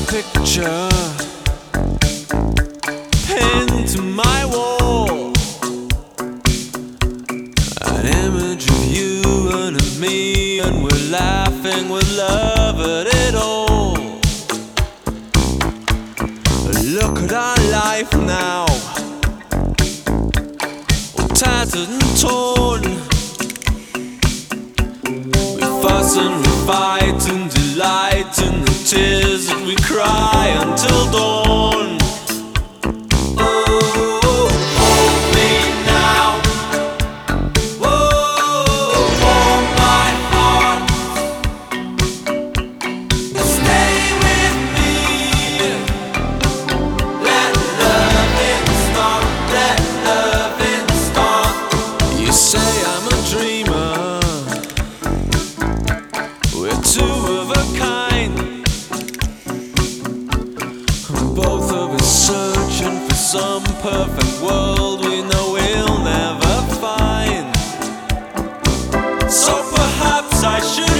picture pinned to my wall, an image of you and of me, and we're laughing with love at it all. Look at our life now, all tattered and torn. We fuss and we fight and delight in the tears that we cry until dawn. Oh, hold me now. Oh, warm my heart. Stay with me. Let loving start. Let loving start. You say I'm a dreamer. We're two of a kind. Both of us searching for some perfect world we know we'll never find. So perhaps I should